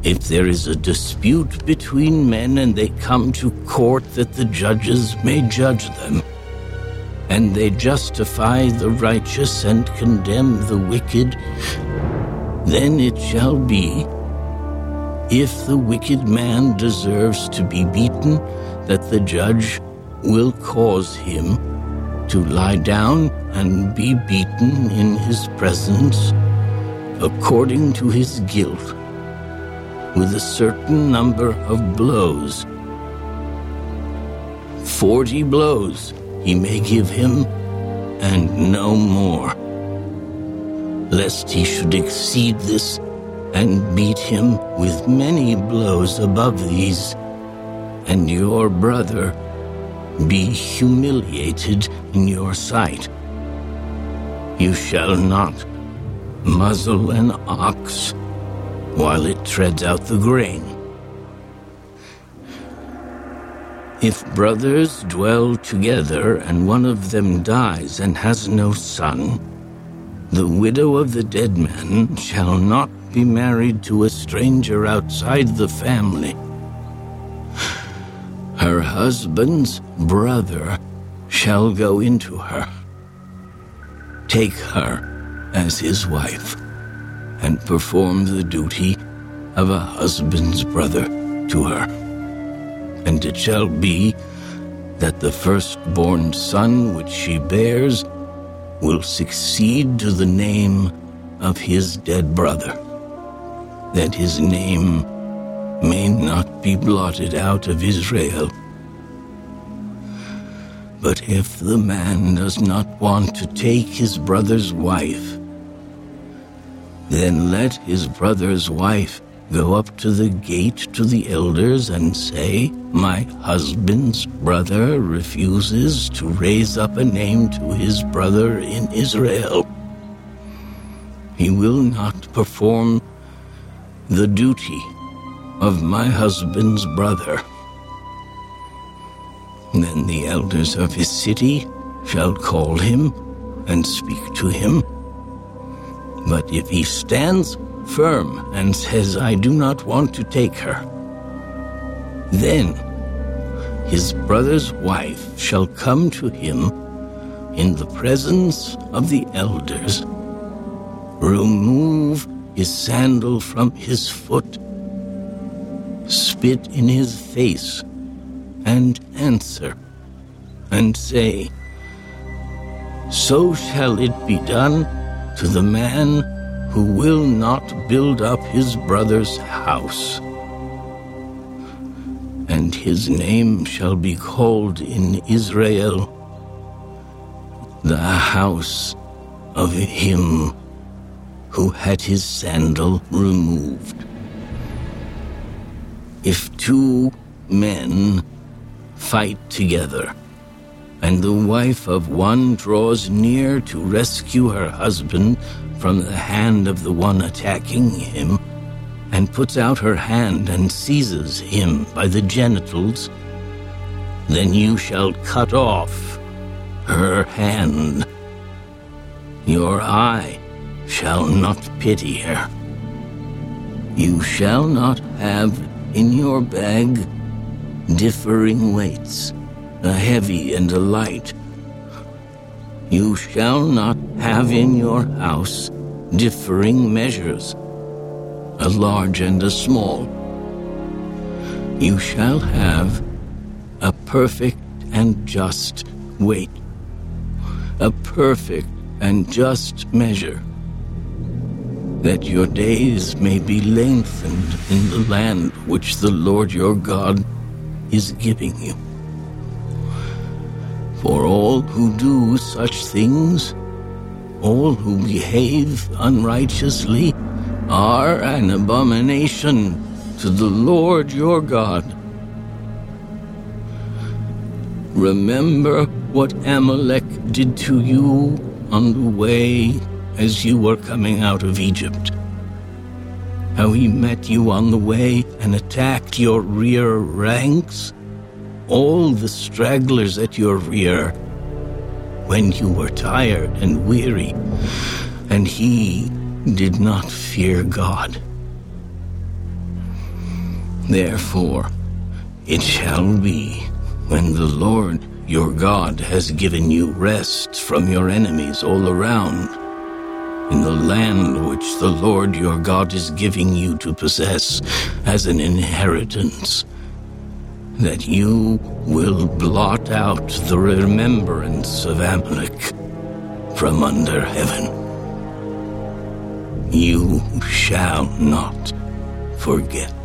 If there is a dispute between men and they come to court that the judges may judge them, and they justify the righteous and condemn the wicked, then it shall be, if the wicked man deserves to be beaten, that the judge will cause him to lie down and be beaten in his presence according to his guilt, with a certain number of blows. 40 blows he may give him, and no more, lest he should exceed this and beat him with many blows above these, and your brother be humiliated in your sight. You shall not muzzle an ox while it treads out the grain. If brothers dwell together and one of them dies and has no son, the widow of the dead man shall not be married to a stranger outside the family. Her husband's brother shall go into her, take her as his wife, and perform the duty of a husband's brother to her. And it shall be that the firstborn son which she bears will succeed to the name of his dead brother, that his name may not be blotted out of Israel. But if the man does not want to take his brother's wife, then let his brother's wife go up to the gate to the elders and say, my husband's brother refuses to raise up a name to his brother in Israel. He will not perform the duty of my husband's brother. Then the elders of his city shall call him and speak to him. But if he stands firm and says, I do not want to take her, then his brother's wife shall come to him in the presence of the elders, remove his sandal from his foot, spit in his face, and answer, and say, so shall it be done to the man who will not build up his brother's house. And his name shall be called in Israel, the house of him who had his sandal removed. If two men fight together, and the wife of one draws near to rescue her husband from the hand of the one attacking him, and puts out her hand and seizes him by the genitals, then you shall cut off her hand. Your eye shall not pity her. You shall not have in your bag differing weights, a heavy and a light. You shall not have in your house differing measures, a large and a small. You shall have a perfect and just weight, a perfect and just measure, that your days may be lengthened in the land which the Lord your God is giving you. For all who do such things, all who behave unrighteously, are an abomination to the Lord your God. Remember what Amalek did to you on the way as you were coming out of Egypt, how he met you on the way and attacked your rear ranks, all the stragglers at your rear, when you were tired and weary, and he did not fear God. Therefore, it shall be, when the Lord your God has given you rest from your enemies all around, in the land which the Lord your God is giving you to possess as an inheritance, that you will blot out the remembrance of Amalek from under heaven. You shall not forget.